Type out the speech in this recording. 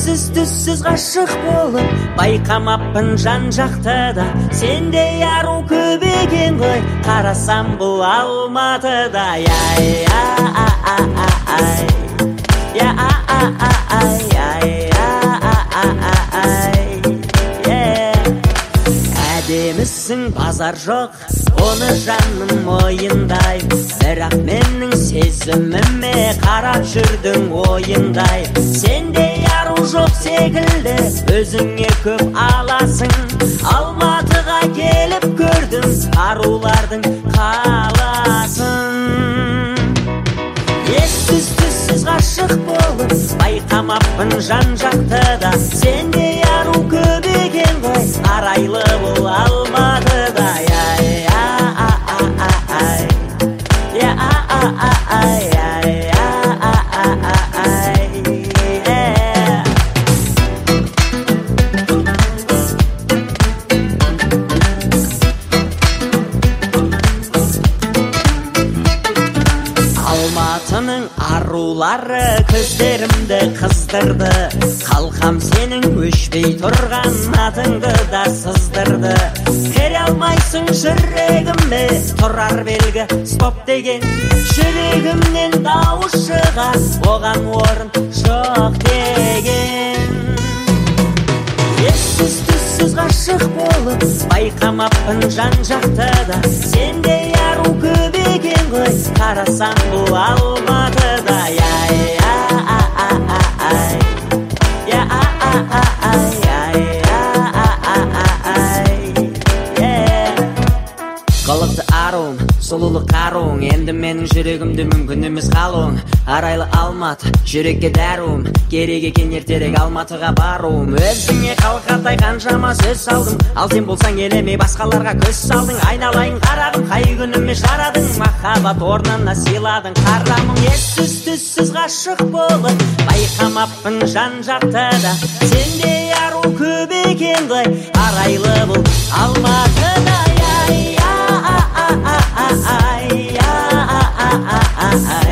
түссіз ғашық болып байқамаппын жан жақтыда, сендей ару көп екен ғой, қарасам бұл Алматыда. Әдемісің, базар жоқ, оны жанның мойындай, бірақ менің сезіміме қарап жүрдің ойындай. Сендей ару жоқ секілді, өзіңе көп аласың. Алматыға келіп көрдім, арулардың қаласын. Ессіз түссіз ғашық болып байқамаппын жан жақтыда, сендей ару көп екен ғой, арайлы бұл Алматыда. Алматының арулары көздерімді қыздырды, қалқам сенің өшпей тұрған атыңды да сыздырды. Кере алмайсың жүрегіме, тұрар белгі стоп деген, жүрегімнен дауыс шығар, оған орын жоқ деген. Ессіз түссіз ғашық болып байқамаппын жан жақтыда, сендей ару көп екен ғой, қарасам бұл Алматыда. Қылықты аруым, сұлулы қаруың, енді менің жүрегімді мүмкін емес қалуың. Арайлы Алматы, жүрекке дәруім, керек екен ертерек Алматыға баруым. Өзіңе қалқатай қаншама сөз салдым, ал сен болсаң елемей басқаларға көз салдың. Айналайын қарағым, қай күніме жарадың, махаббат орнына сыйладың қарамың. Ессіз түссіз ғашық болып байқамаппын жан жақтыда, сендей ару көп екен ғой, арайлы бұл Алматыда.